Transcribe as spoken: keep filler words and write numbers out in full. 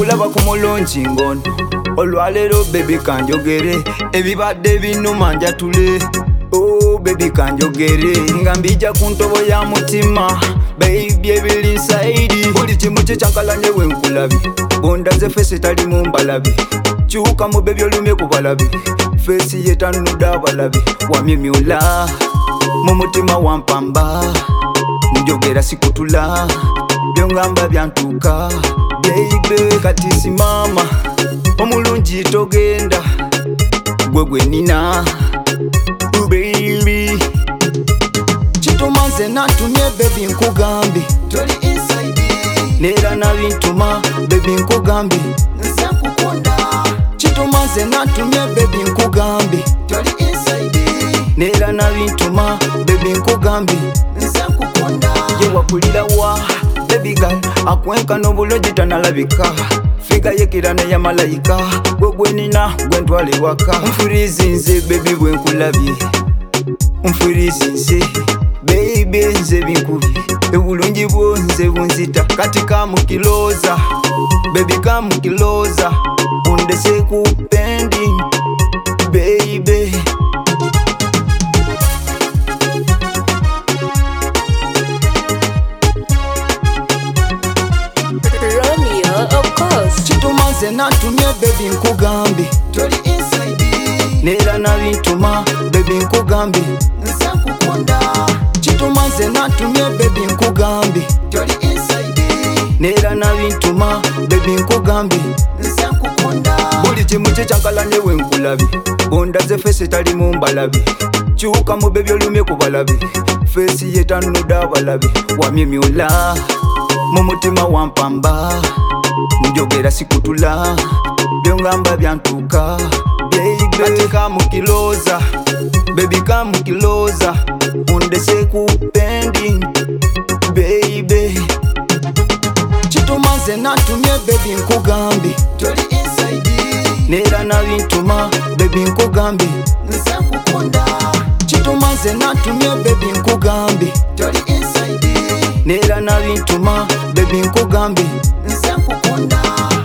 nkulaba ku mulungi ngono olwaleero baby kanjogere ebibadde binuma njatule oh baby kanjogere nga mbijja ku ntobo ya mutima baby ebiri inside buli kimu kikyankalanye wenkulabye bondaze fesi tali mu mbalabi kyuka mu baby olumye ku balabi fesi yetanudde abalabi wamyemyula mu mutima wampamba njogera sikutula byongamba byantuuka baby kati simama omulungi togenda gwe gwe nina baby kitumaze natumye baby nkugambye toli inside neera nabintuma baby nkugambye nze nkukunda kitumaze natumye baby nkugambye toli inside neera nabintuma baby nkugambye nze nkukunda ye wakulira wa baby girl akwenkana obulungi tanalabika figa yekira neya malayika gwe gwe nina gwe ntwale waka nfurizi nze baby bwe nkulabye nfurizi nze baby nze binkubye obulungi bwo nze bunzita kati kamukiloza baby kamukiloza undese ku pending baby kitumaze natumye baby nkugambye toli inside neera nabintuma baby nkugambye nze nkukunda kitumaze natumye baby nkugambye toli inside neera nabintuma baby nkugambye nze nkukunda buli kimu kikyankalanye wenkulabye bondaze fesi tali mu mbalabi kyuka mu baby olumye ku balabi fesi yetanudde abalabi wamyemyula mu mutima wampamba njogera sikutula byongamba byantuuka baby kati kamukiloza baby kamukiloza undese ku pending baby kitumaze natumye baby nkugambye toli inside neera nabintuma baby nkugambye nze nkukunda kitumaze natumye baby nkugambye toli inside neera nabintuma baby nkugambye nze nkukunda